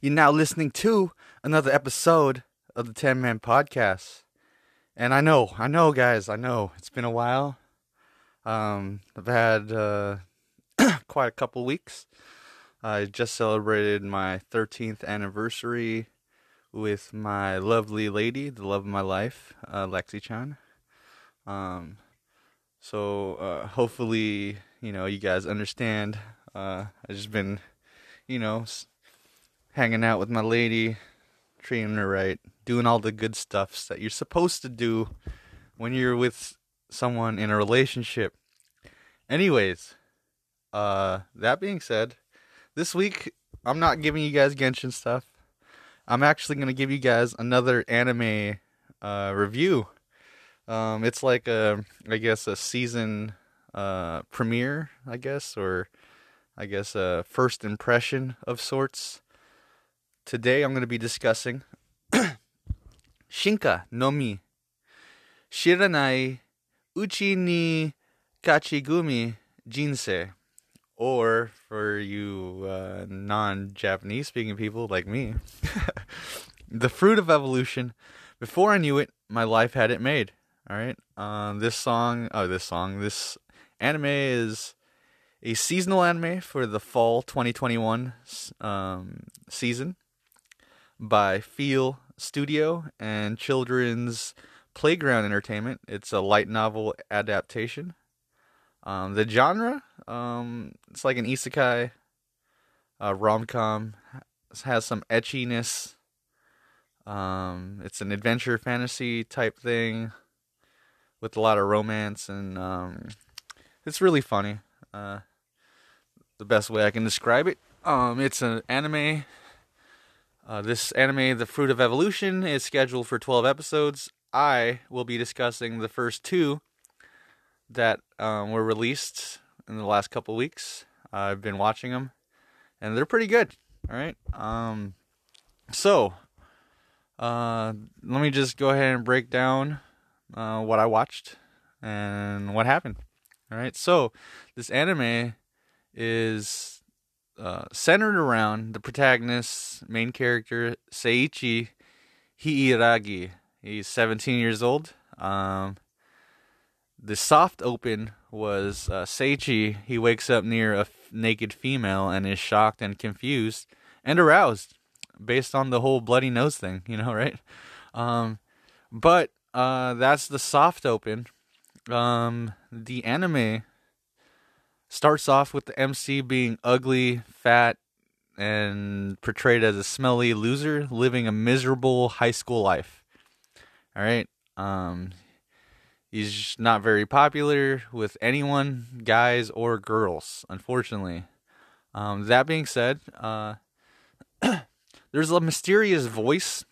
You're now listening to another episode of the 10 Man Podcast. And I know, guys, I know it's been a while. I've had quite a couple weeks. I just celebrated my 13th anniversary with my lovely lady, the love of my life, Lexi-chan. Hopefully, you guys understand. I've just been, hanging out with my lady, treating her right, doing all the good stuffs that you're supposed to do when you're with someone in a relationship. Anyways, that being said, this week I'm not giving you guys Genshin stuff. I'm actually gonna give you guys another anime review. It's like I guess a season premiere, or a first impression of sorts. Today I'm going to be discussing Shinka no Mi Shiranai Uchi ni Kachigumi Jinsei. Or, for you non-Japanese speaking people like me, The Fruit of Evolution. Before I knew it, my life had it made. Alright? This anime is a seasonal anime for the fall 2021 season by Feel Studio and Children's Playground Entertainment. It's a light novel adaptation. The genre, it's like an isekai, rom-com. It has some etchiness. It's an adventure fantasy type thing with a lot of romance, and it's really funny. The best way I can describe it. It's an anime. This anime, The Fruit of Evolution, is scheduled for 12 episodes. I will be discussing the first two that were released in the last couple weeks. I've been watching them, and they're pretty good. All right. Let me just go ahead and break down what I watched and what happened. All right. So, this anime is centered around the protagonist's main character, Seiichi Hiiragi. He's 17 years old. The soft open was Seiichi. He wakes up near a naked female and is shocked and confused and aroused based on the whole bloody nose thing, right? But that's the soft open. The anime starts off with the MC being ugly, fat, and portrayed as a smelly loser living a miserable high school life. All right. He's not very popular with anyone, guys or girls, unfortunately. That being said, there's a mysterious voice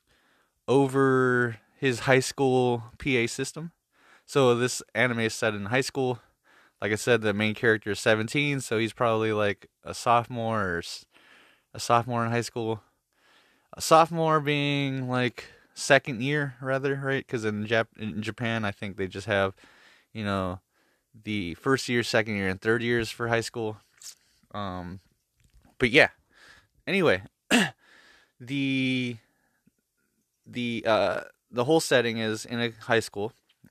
over his high school PA system. So this anime is set in high school. Like I said, the main character is 17, so he's probably like a sophomore in high school. A sophomore being like second year, rather, right? Because in Japan, I think they just have, the first year, second year, and third years for high school. But yeah. Anyway, the whole setting is in a high school.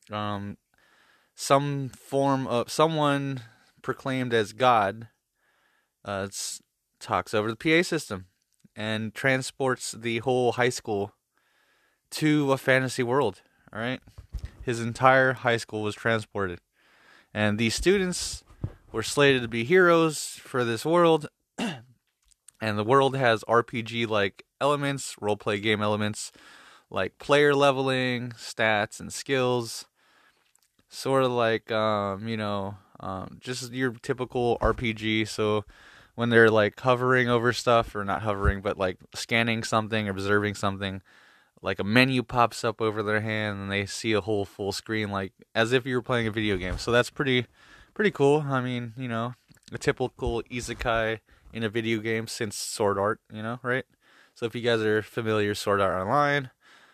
Some form of someone proclaimed as God talks over the PA system and transports the whole high school to a fantasy world. All right, his entire high school was transported, and these students were slated to be heroes for this world. And the world has RPG-like elements, role-play game elements, like player leveling, stats, and skills. Sort of like, just your typical RPG. So when they're like hovering over stuff, or not hovering, but like scanning something, observing something, like a menu pops up over their hand and they see a whole full screen, like as if you were playing a video game. So that's pretty cool. I mean, a typical isekai in a video game since Sword Art, right? So if you guys are familiar, Sword Art Online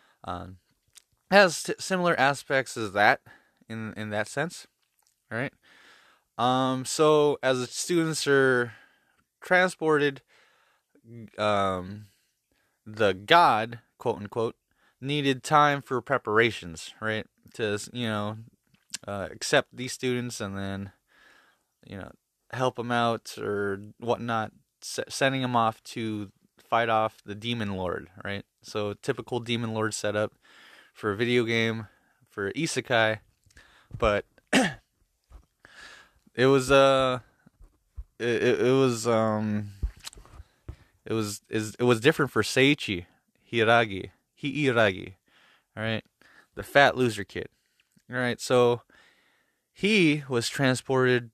has similar aspects as that in that sense, all right? So as the students are transported, the god, quote unquote, needed time for preparations, right? To, accept these students and then, help them out or whatnot, sending them off to fight off the demon lord, right? So typical demon lord setup for a video game, for isekai, but it was it was it was different for Seiichi Hiiragi, all right, the fat loser kid. All right, so he was transported.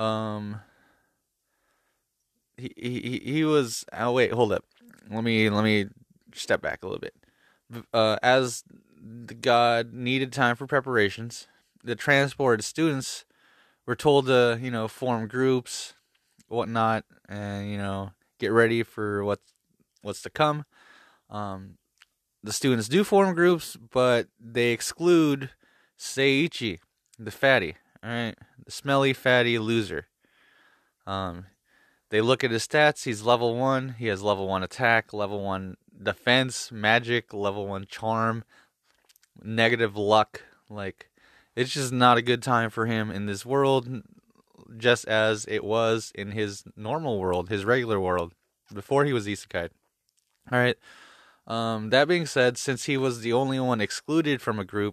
He was. Oh wait, hold up. Let me step back a little bit. As the god needed time for preparations, the transported students were told to form groups, whatnot, and get ready for what's to come. The students do form groups, but they exclude Seiichi, the fatty, all right, the smelly fatty loser. Um, they look at his stats. He's level 1. He has level 1 attack, level 1 defense, magic, level 1 charm, negative luck. Like, it's just not a good time for him in this world, just as it was in his normal world, his regular world, before he was isekai. All right. That being said, since he was the only one excluded from a group,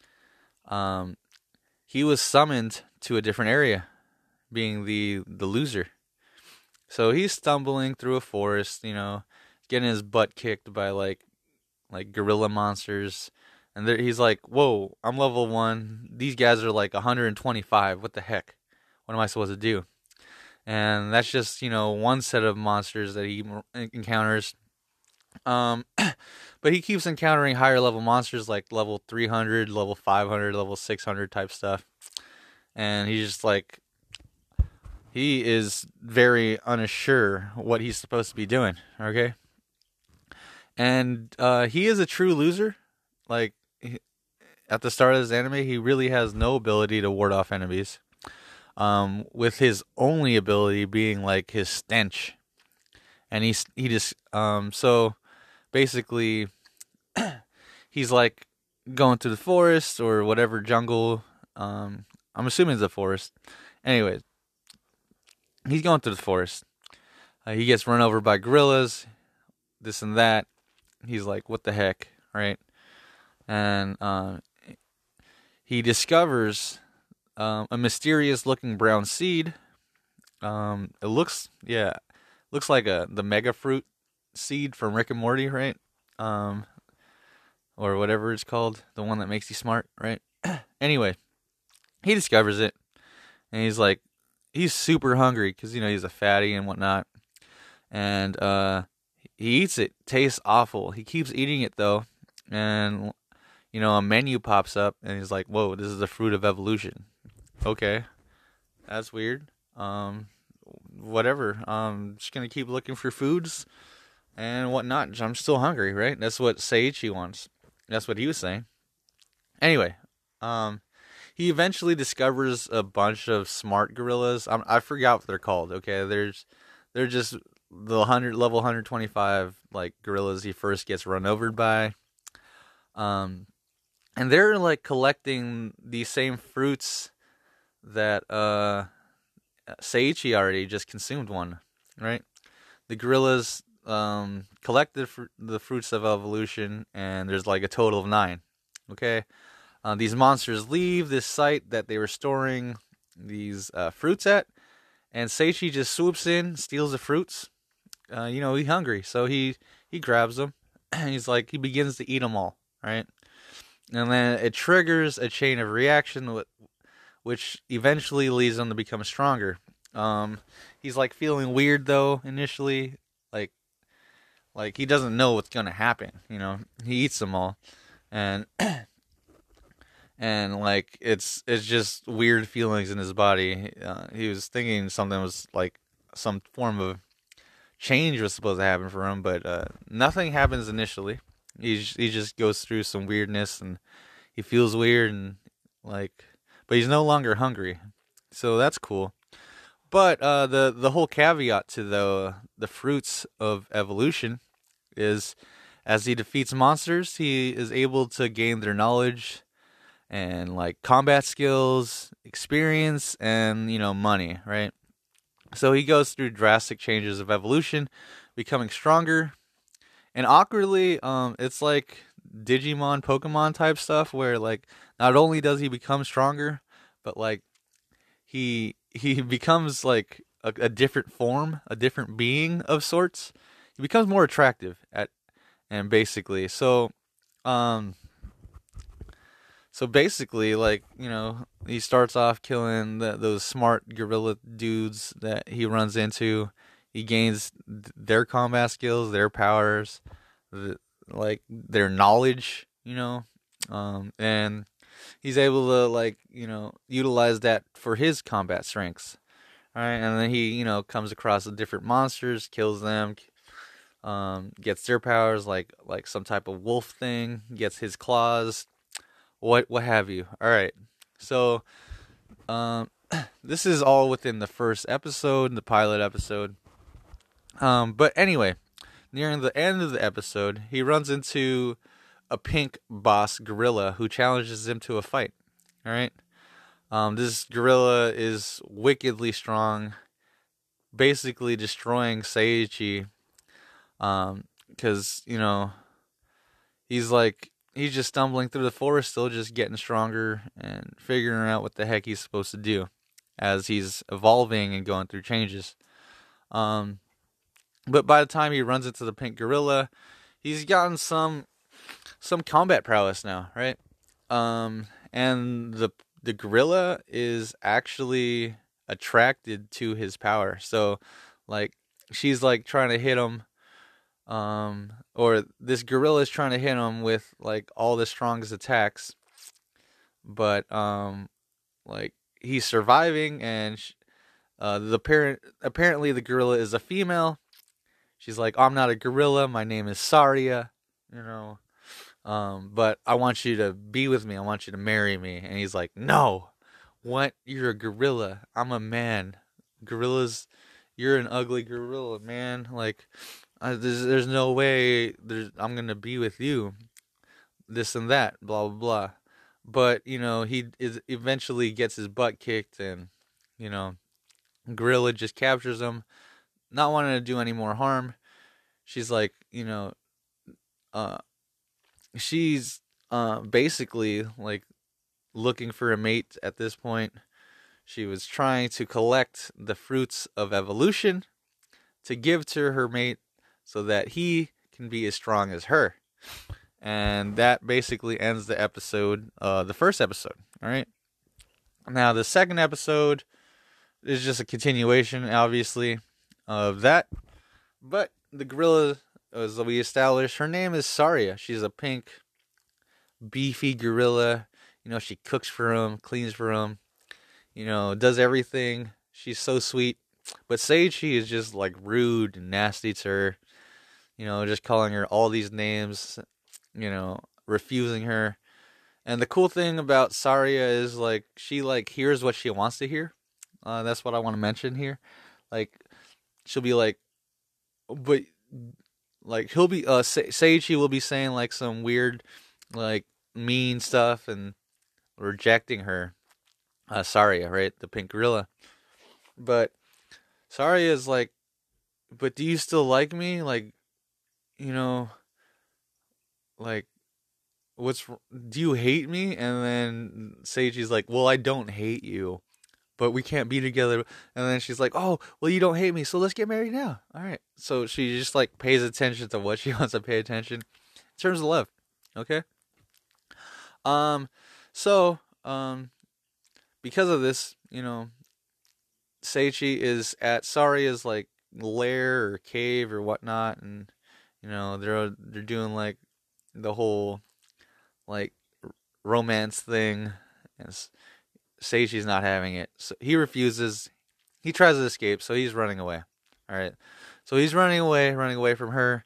he was summoned to a different area, being the loser. So he's stumbling through a forest, getting his butt kicked by like gorilla monsters, and he's like, "Whoa, I'm level 1. These guys are like 125. What the heck? What am I supposed to do?" And that's just one set of monsters that he encounters. But he keeps encountering higher level monsters like level 300, level 500, level 600 type stuff, and he's just like, he is very unsure what he's supposed to be doing, okay? And he is a true loser. Like, at the start of this anime, he really has no ability to ward off enemies. With his only ability being like his stench. And he just so basically he's like going through the forest or whatever jungle. I'm assuming it's a forest. Anyways, he's going through the forest. He gets run over by gorillas, this and that. He's like, what the heck, right? And he discovers a mysterious-looking brown seed. It looks like the mega fruit seed from Rick and Morty, right? Or whatever it's called, the one that makes you smart, right? Anyway, he discovers it, and he's super hungry because he's a fatty and whatnot, and he eats it. Tastes awful. He keeps eating it though, and a menu pops up, and he's like, "Whoa, this is the fruit of evolution." Okay, that's weird. Whatever. Just gonna keep looking for foods and whatnot. I'm still hungry, right? That's what Seiichi wants. That's what he was saying. Anyway, he eventually discovers a bunch of smart gorillas. I forgot what they're called. Okay, they're just the level 125 like gorillas he first gets run over by. And they're like collecting these same fruits that Seiichi already just consumed one, right? The gorillas collect the fruits of evolution, and there's like a total of 9. Okay, these monsters leave this site that they were storing these fruits at, and Seiichi just swoops in, steals the fruits. He's hungry, so he grabs them. He begins to eat them all, right? And then it triggers a chain of reaction, which eventually leads him to become stronger. He's like feeling weird though initially, like he doesn't know what's gonna happen. He eats them all, and and like it's just weird feelings in his body. He was thinking something was like some form of change was supposed to happen for him, but nothing happens initially. He just goes through some weirdness, and he feels weird, and but he's no longer hungry, so that's cool. But the whole caveat to the fruits of evolution is As he defeats monsters, he is able to gain their knowledge and like combat skills, experience, and money, right? So he goes through drastic changes of evolution, becoming stronger. And awkwardly, it's like Digimon, Pokemon type stuff where like not only does he become stronger, but like he becomes like a different form, a different being of sorts. He becomes more attractive at and basically um so basically like he starts off killing those smart gorilla dudes that he runs into. He gains their combat skills, their powers, like their knowledge, and he's able to like utilize that for his combat strengths. All right, and then he comes across the different monsters, kills them, gets their powers like some type of wolf thing, gets his claws, what have you. All right, so um, this is all within the first episode, the pilot episode. But anyway, nearing the end of the episode, he runs into a pink boss gorilla who challenges him to a fight. All right. This gorilla is wickedly strong, basically destroying Seiichi. Because he's just stumbling through the forest, still just getting stronger and figuring out what the heck he's supposed to do as he's evolving and going through changes. But by the time he runs into the pink gorilla, he's gotten some combat prowess now, right? And the gorilla is actually attracted to his power. So, like, she's like trying to hit him, or this gorilla is trying to hit him with like all the strongest attacks, but like he's surviving, and apparently the gorilla is a female. She's like, I'm not a gorilla. My name is Saria. You know, but I want you to be with me. I want you to marry me. And he's like, no, what? You're a gorilla. I'm a man. Gorillas, you're an ugly gorilla, man. Like, there's no way I'm going to be with you. This and that, blah, blah, blah. But, he eventually gets his butt kicked, and, gorilla just captures him, not wanting to do any more harm. She's like, uh, she's basically like looking for a mate at this point. She was trying to collect the fruits of evolution to give to her mate so that he can be as strong as her. And that basically ends the episode, the first episode. All right. Now, the second episode is just a continuation, obviously, of that. But the gorilla, as we established, her name is Saria. She's a pink, beefy gorilla. She cooks for him, cleans for him, does everything. She's so sweet. But Seiichi is just like rude and nasty to her, just calling her all these names, refusing her. And the cool thing about Saria is like she like hears what she wants to hear. That's what I want to mention here. Like she'll be like, but like he'll be Seiichi will be saying like some weird, like mean stuff and rejecting her. Saria, right, the pink gorilla. But Saria is like, but do you still like me? Like, like do you hate me? And then Seiichi's like, well, I don't hate you, but we can't be together. And then she's like, oh, well, you don't hate me, so let's get married now. All right. So she just like pays attention to what she wants to pay attention in terms of love. Okay. So, because of this, Seiichi is at Saria's like lair or cave or whatnot, and they're doing like the whole like romance thing, and Seiichi's not having it. So he refuses. He tries to escape, so he's running away. All right, so he's running away from her.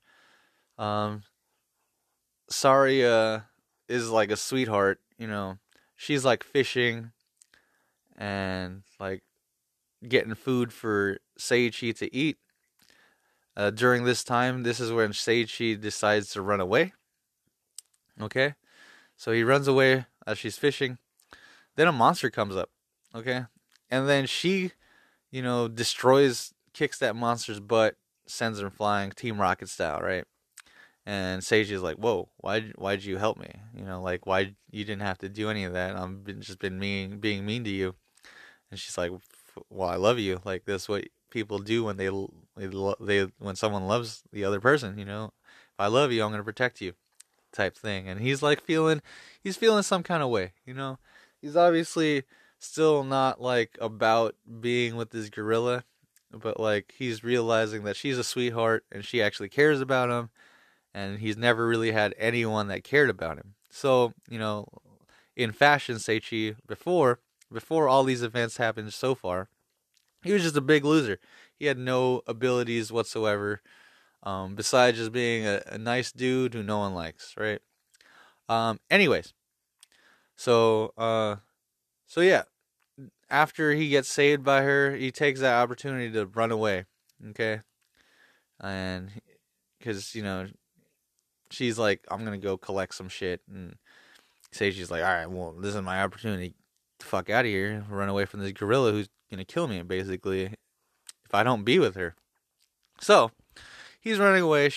Saria is like a sweetheart. She's like fishing and like getting food for Seiichi to eat. During this time, this is when Seiichi decides to run away. Okay, so he runs away as she's fishing. Then a monster comes up. Okay, and then she, destroys, kicks that monster's butt, sends him flying, Team Rocket style, right? And Seiji's like, "Whoa, why'd you help me? Like, why you didn't have to do any of that? Just been being mean to you." And she's like, "Well, I love you. Like, that's what people do when when someone loves the other person. If I love you, I'm gonna protect you, type thing." And he's like he's feeling some kind of way. He's obviously still not like about being with this gorilla, but like he's realizing that she's a sweetheart and she actually cares about him, and he's never really had anyone that cared about him. So, in fashion, Seichi, before all these events happened so far, he was just a big loser. He had no abilities whatsoever, besides just being a nice dude who no one likes, right? Anyways, so yeah, after he gets saved by her, he takes that opportunity to run away, okay? And because, she's like, I'm gonna go collect some shit, and Seiji's like, all right, well, this is my opportunity to fuck out of here, run away from this gorilla who's gonna kill me, basically, if I don't be with her. So he's running away.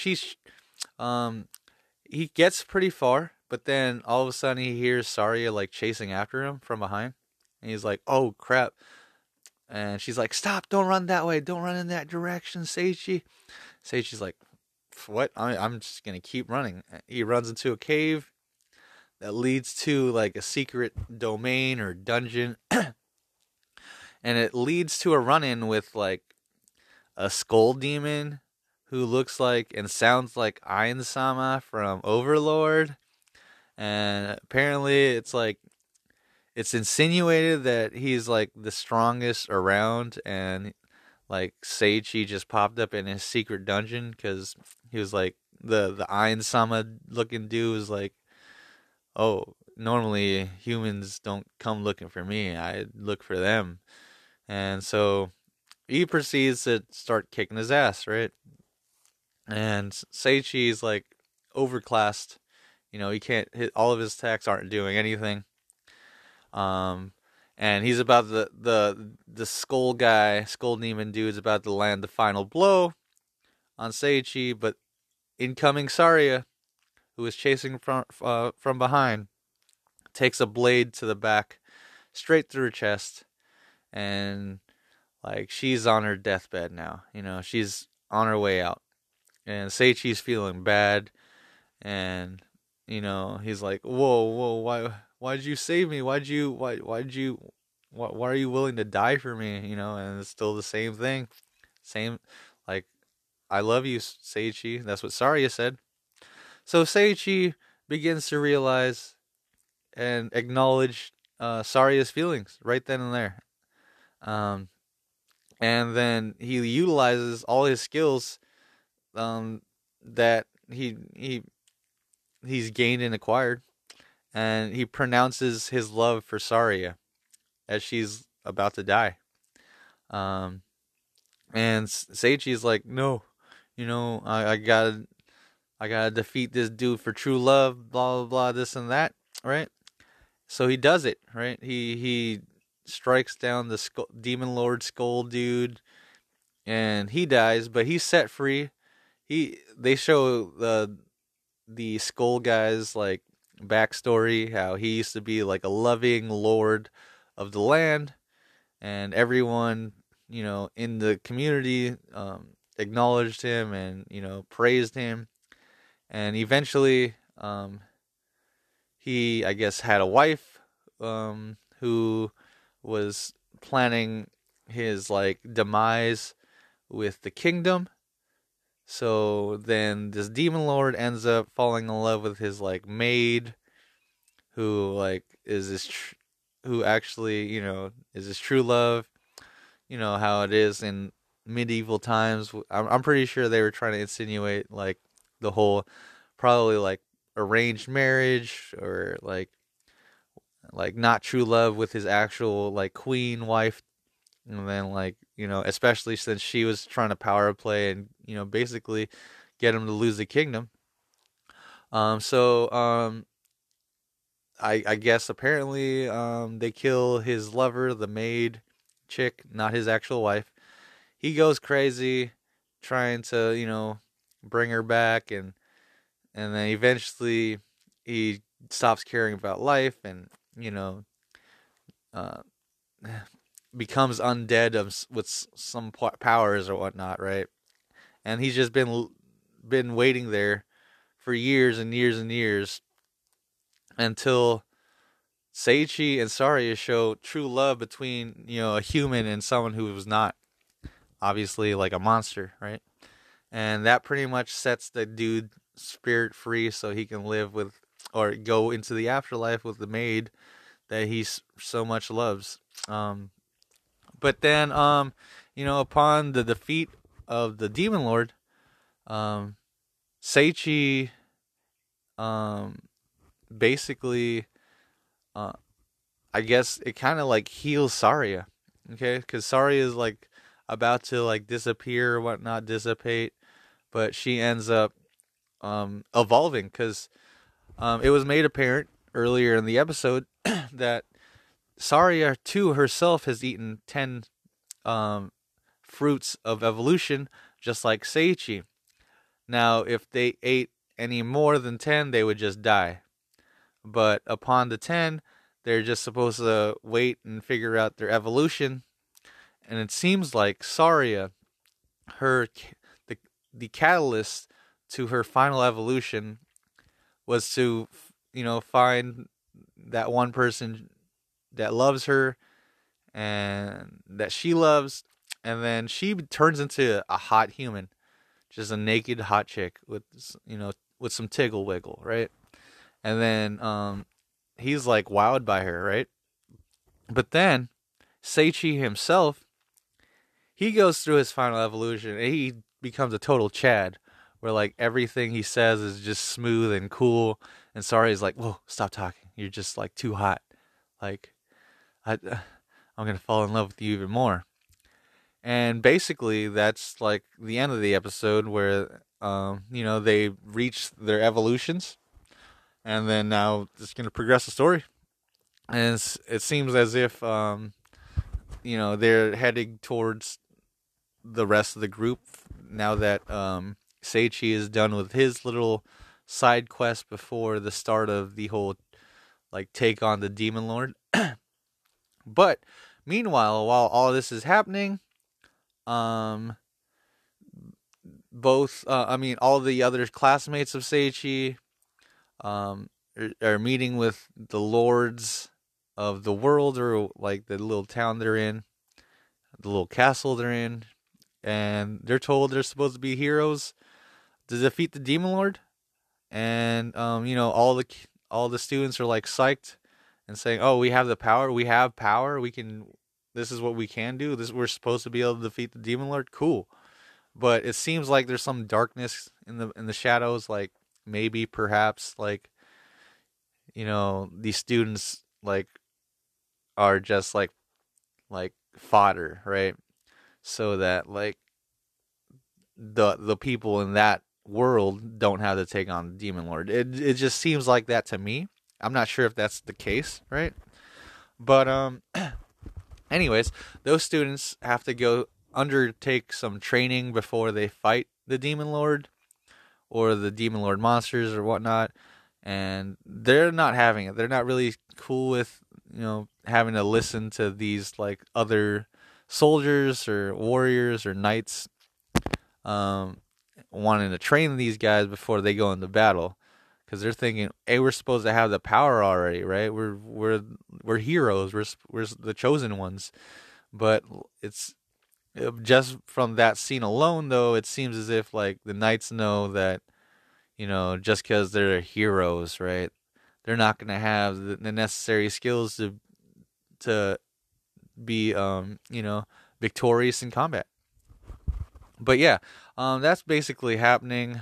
He gets pretty far, but then all of a sudden he hears Saria like chasing after him from behind, and he's like, oh crap. And she's like, stop, don't run that way, don't run in that direction, Seichi. Seichi's like, what? I'm just gonna keep running. He runs into a cave that leads to like a secret domain or dungeon, and it leads to a run-in with like a skull demon who looks like and sounds like Ain Sama from Overlord. And apparently it's insinuated that he's like the strongest around, and like Seichi just popped up in his secret dungeon because he was like the Ain Sama looking dude was like, oh, normally humans don't come looking for me, I look for them. And so he proceeds to start kicking his ass, right? And Seichi's like overclassed. He can't hit, all of his attacks aren't doing anything. Um, and he's about the skull demon dude's about to land the final blow on Seichi, but incoming Saria, who is chasing from behind, takes a blade to the back, straight through her chest, and like she's on her deathbed now. She's on her way out, and Seichi's feeling bad, and he's like, whoa, why'd you save me? Why'd you why are you willing to die for me? And it's still the same thing, same like, I love you, Seichi. That's what Saria said. So Seichi begins to realize and acknowledge Saria's feelings right then and there. And then he utilizes all his skills that he's gained and acquired, and he pronounces his love for Saria as she's about to die. And Seichi's like, no, I gotta defeat this dude for true love, blah blah blah, this and that, right? So he does it, right? He strikes down the Demon Lord Skull dude, and he dies, but he's set free. They show the Skull guy's like backstory, how he used to be like a loving lord of the land, and everyone in the community acknowledged him and praised him, and eventually he, I guess, had a wife who was planning his like demise with the kingdom. So then this demon lord ends up falling in love with his like maid, who like is who actually is his true love. How it is in medieval times. I'm pretty sure they were trying to insinuate like the whole probably like arranged marriage, or like not true love with his actual like queen wife And then, like, especially since she was trying to power play and, basically get him to lose the kingdom. So I guess apparently they kill his lover, the maid chick, not his actual wife. He goes crazy trying to, bring her back, and then eventually he stops caring about life, and, uh, becomes undead with some powers or whatnot, right? And he's just been waiting there for years and years and years until Seiichi and Saria show true love between, a human and someone who was not obviously like a monster, right? And that pretty much sets the dude spirit free so he can live with or go into the afterlife with the maid that he so much loves. But then, upon the defeat of the Demon Lord, Seiichi, basically, uh, I guess it kind of like heals Saria, okay? Because Saria is like about to like disappear or whatnot, dissipate, but she ends up evolving because it was made apparent earlier in the episode that Saria too herself has eaten 10 um, fruits of evolution, just like Seiichi. Now, if they ate any more than 10, they would just die. But upon the 10, they're just supposed to wait and figure out their evolution. And it seems like Saria, her the the catalyst to her final evolution was to, find that one person that loves her and that she loves, and then she turns into a hot human, just a naked hot chick with, with some tiggle wiggle, right? And then he's like wowed by her, right? But then Seiichi himself, he goes through his final evolution and he becomes a total Chad, where like everything he says is just smooth and cool. And Saria's like, "Whoa, stop talking! You're just like too hot. Like, I'm gonna fall in love with you even more." And basically, that's like the end of the episode where, they reach their evolutions, and then now it's gonna progress the story. And it seems as if, they're heading towards the rest of the group now that Seiichi is done with his little side quest before the start of the whole like take on the Demon Lord. But meanwhile, while all this is happening, um, all the other classmates of Seiichi are meeting with the lords of the world, or like the little town they're in, the little castle they're in, and they're told they're supposed to be heroes to defeat the Demon Lord. And all the students are like psyched and saying, "Oh, we have the power. We have power. We can. This is what we can do. We're supposed to be able to defeat the Demon Lord. Cool." But it seems like there's some darkness in the shadows. Like maybe, perhaps, like these students like are just like fodder, right? So that like the people in that world don't have to take on the Demon Lord. It just seems like that to me. I'm not sure if that's the case, right? But anyways, those students have to go undertake some training before they fight the Demon Lord or the Demon Lord monsters or whatnot, and they're not having it. They're not really cool with having to listen to these like other soldiers or warriors or knights wanting to train these guys before they go into battle, because they're thinking, "Hey, we're supposed to have the power already, right? We're heroes. We're the chosen ones." But it's just from that scene alone, though, it seems as if like the knights know that just because they're heroes, right? They're not going to have the necessary skills to be victorious in combat. But yeah, that's basically happening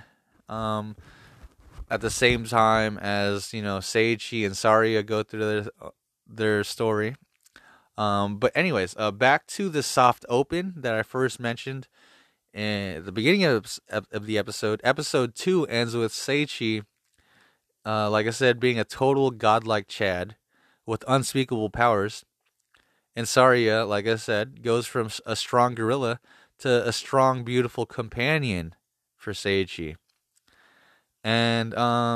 at the same time as Seiichi and Saria go through their story. But anyways, back to the soft open that I first mentioned at the beginning of the episode. Episode 2 ends with Seiichi, like I said, being a total godlike Chad with unspeakable powers. And Saria, like I said, goes from a strong gorilla to a strong, beautiful companion for Seiichi. And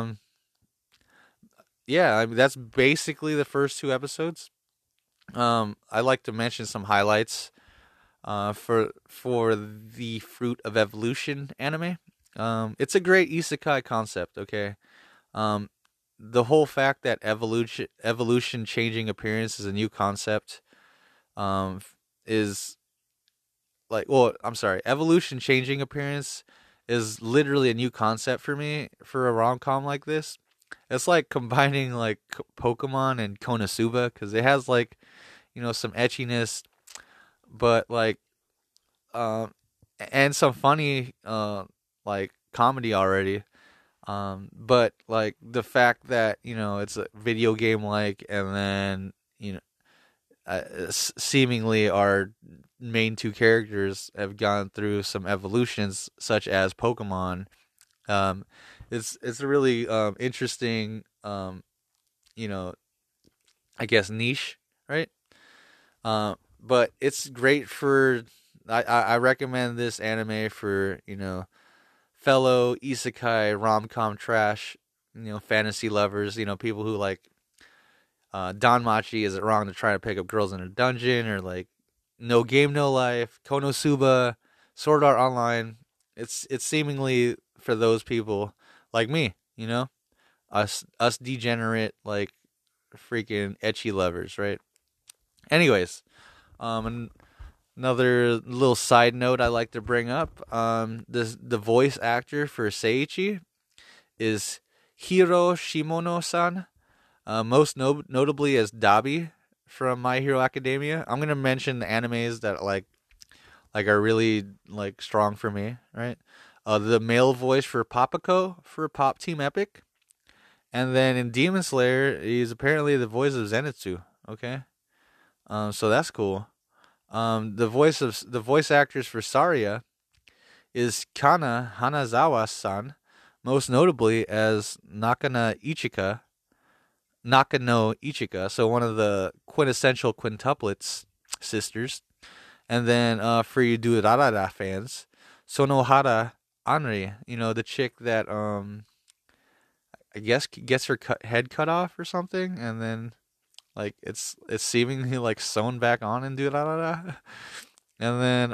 yeah, I mean, that's basically the first 2 episodes. I like to mention some highlights for the Fruit of Evolution anime. It's a great isekai concept. Okay, um, the whole fact that evolution changing appearance is a new concept is like, well, I'm sorry, evolution changing appearance is literally a new concept for me for a rom com like this. It's like combining like Pokemon and Konosuba because it has like some etchiness, but like um and some funny like comedy already. But like the fact that it's a video game like, and then seemingly our main 2 characters have gone through some evolutions, such as Pokemon. Um, it's a really interesting you know I guess niche, right? But it's great for. I recommend this anime for fellow isekai rom com trash fantasy lovers, people who like Danmachi. Is it wrong to try to pick up girls in a dungeon, or like No Game No Life, Konosuba, Sword Art Online? It's seemingly for those people like me, us degenerate like freaking ecchi lovers, right? Anyways, and another little side note I like to bring up, the voice actor for Seiichi is Hiro Shimono-san, most notably as Dabi from My Hero Academia. I'm gonna mention the animes that like are really like strong for me, right? The male voice for Papako for Pop Team Epic, and then in Demon Slayer, he's apparently the voice of Zenitsu. Okay, so that's cool. The voice actors for Saria is Kana Hanazawa-san, most notably as Nakano Ichika, so one of the quintessential quintuplets sisters. And then for you Durarara fans, Sonohara Anri, the chick that I guess gets her head cut off or something, and then like it's seemingly like sewn back on in Durarara. And then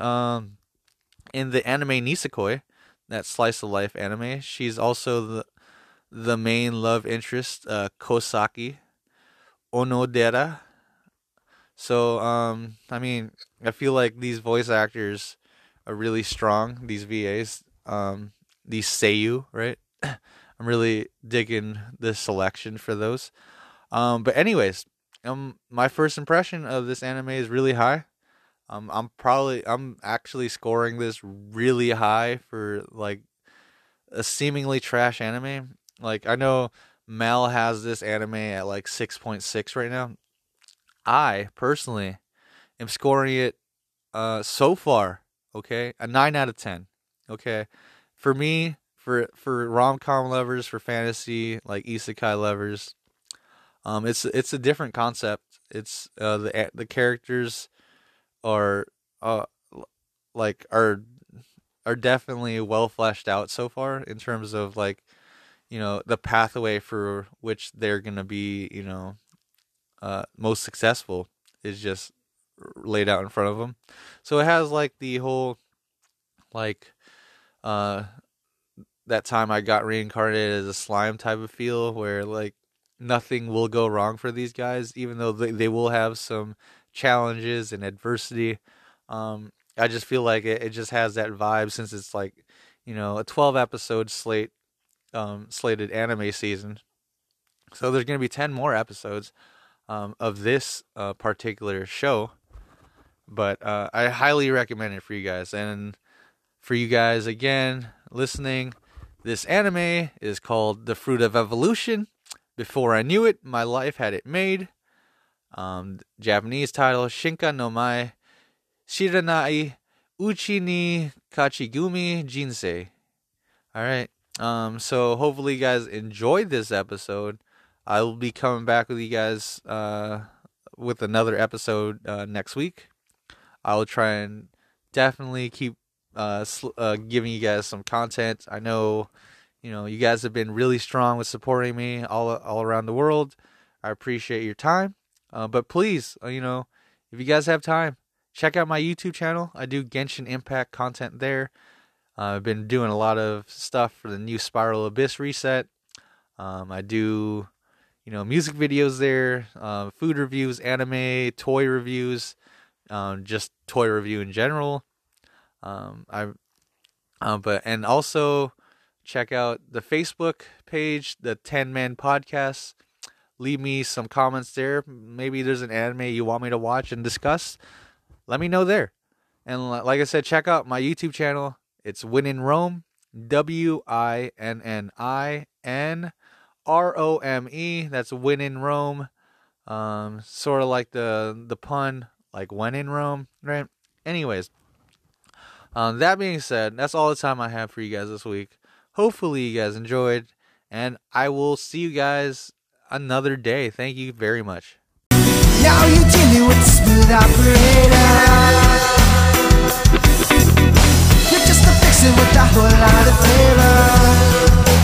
in the anime Nisekoi, that slice of life anime, she's also the main love interest, Kosaki Onodera. So I mean, I feel like these voice actors are really strong. These VAs, these Seiyu, right? I'm really digging the selection for those. But anyways, my first impression of this anime is really high. I'm actually scoring this really high for like a seemingly trash anime. Like I know Mal has this anime at like 6.6 right now. I personally am scoring it so far, okay, a 9 out of 10. Okay, for me, for rom com lovers, for fantasy like isekai lovers, it's a different concept. It's the characters are uh like are definitely well fleshed out so far in terms of like the pathway for which they're gonna be most successful is just laid out in front of them. So it has like the whole like uh that time I got reincarnated as a slime type of feel where like nothing will go wrong for these guys, even though they will have some challenges and adversity. I just feel like it just has that vibe since it's like, a 12 episode slated anime season. So there's going to be 10 more episodes of this particular show. But I highly recommend it for you guys. And for you guys, again, listening, this anime is called The Fruit of Evolution. Before I knew it, my life had it made. Japanese title, Shinka no Mai Shiranai Uchi ni Kachigumi Jinsei. Alright. So hopefully you guys enjoyed this episode. I will be coming back with you guys with another episode next week. I will try and definitely keep giving you guys some content. I know, you guys have been really strong with supporting me all around the world. I appreciate your time. But please, if you guys have time, check out my YouTube channel. I do Genshin Impact content there. I've been doing a lot of stuff for the new Spiral Abyss reset. I do, music videos there, food reviews, anime, toy reviews, just toy review in general. And also check out the Facebook page, the 10 Man Podcast. Leave me some comments there. Maybe there's an anime you want me to watch and discuss. Let me know there. And like I said, check out my YouTube channel. It's Win in Rome, WINNINROME. That's Win in Rome. Sort of like the pun, like when in Rome, right? Anyways, that being said, that's all the time I have for you guys this week. Hopefully you guys enjoyed, and I will see you guys another day. Thank you very much. Now you tell me what the smooth operator.